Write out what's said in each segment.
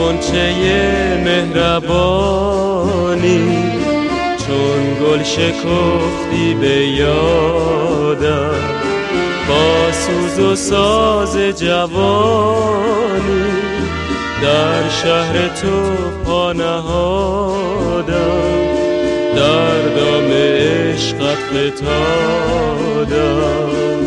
غنچه مهربانی چون گل شکفتی به یادم، با سوز و ساز جوانی در شهر تو پا نهادم، در دام عشقت فتادم.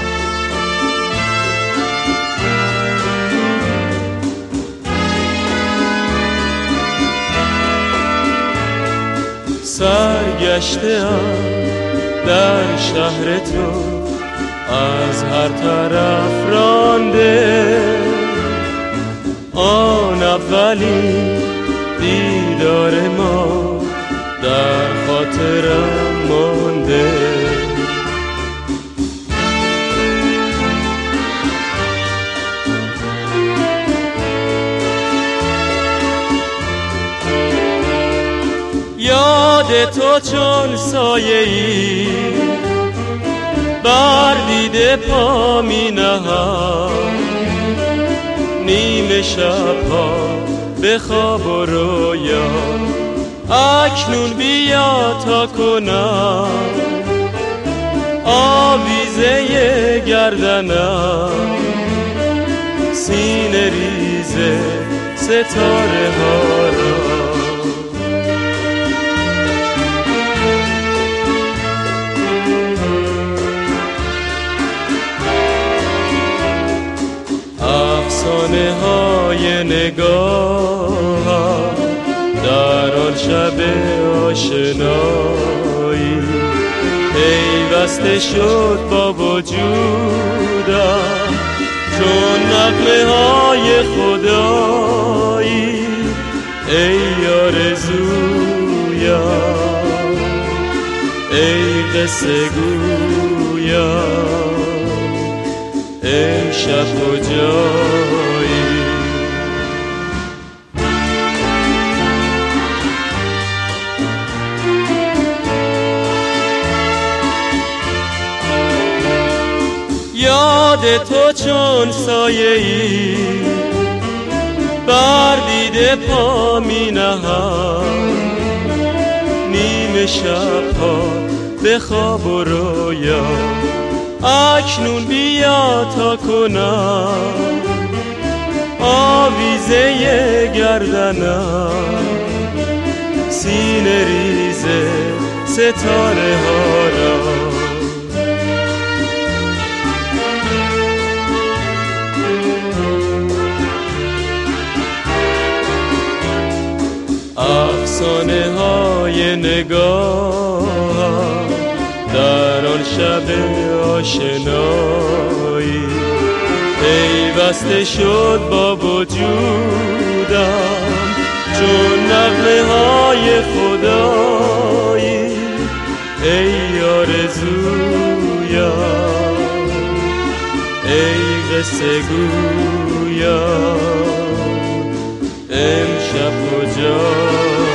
سرگشته‌ام در شهر تو، از هر طرف رانده، آن اولین دیدار ما در خاطرم مانده. یاد تو چون سایه‌ای بر دیده پا می نهم، نیمه شب‌ها به خواب و رویا، اکنون بیا تا کنم آویزه گردنم، سینه ریزه ستاره ها را. افسانه های نگاه در آن شب آشنایی، پیوسته شد با وجودم چون نغمه های خدایی. ای آرزویم، ای قصه گویم، امشب کجایی؟ یاد تو چون سایه‌ای بر دیده پا می نهم، نیمه شب‌ها به خواب و رویا، اکنون بیا تا کنم آویزه گردنم، سینه ریزه ستاره ها را. افسانه های نگاه در آن شب آشنایی، پیوسته شد با وجودم چون نغمه های خدایی. ای آرزویم، ای قصه گویم، امشب کجا؟